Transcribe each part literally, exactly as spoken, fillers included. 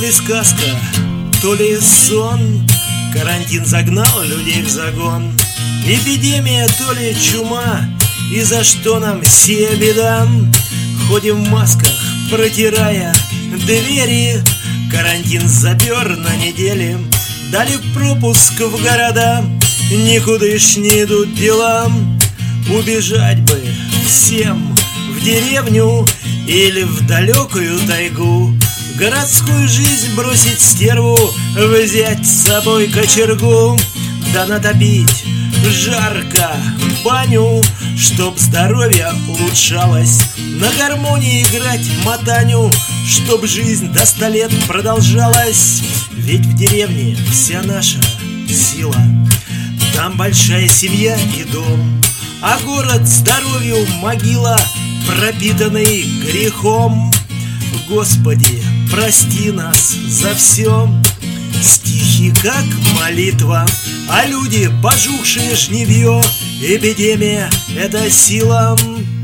ли сказка, то ли сон. Карантин загнал людей в загон. Эпидемия, то ли чума. И за что нам сия беда? Ходим в масках, протирая двери. Карантин запер на неделе. Дали пропуск в города. Никуда ж не идут дела. Убежать бы всем в деревню или в далекую тайгу. Городскую жизнь бросить стерву, взять с собой кочергу. Да натопить жарко баню, чтоб здоровье улучшалось. На гармонии играть матаню, чтоб жизнь до ста лет продолжалась. Ведь в деревне вся наша сила. Там большая семья и дом, а город здоровью могила, пропитанный грехом. Господи, прости нас за все. Стихи как молитва, а люди пожухшие жнивье. Эпидемия — это сила.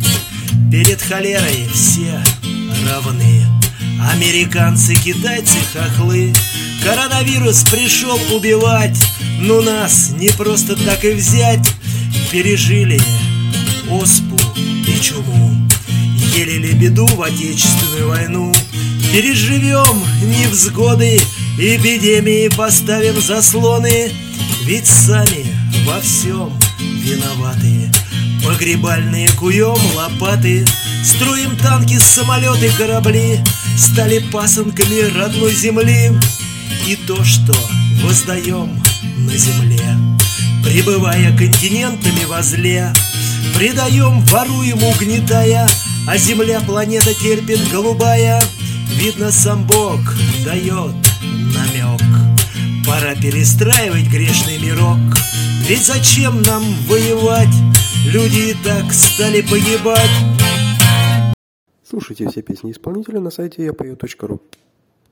Перед холерой все равны. Американцы, китайцы, хохлы. Коронавирус пришел убивать, но нас не просто так и взять. Пережили оспу и чуму, еле беду в Отечественную войну. Переживем невзгоды, эпидемии поставим заслоны. Ведь сами во всем виноваты. Погребальные куем лопаты, строим танки, самолеты, корабли. Стали пасынками родной земли. И то, что воздаем на земле, пребывая континентами возле, предаем, воруем, угнетая, а земля, планета терпит голубая. Видно, сам Бог дает намек. Пора перестраивать грешный мирок. Ведь зачем нам воевать? Люди и так стали погибать. Слушайте все песни исполнителя на сайте я пою точка ру.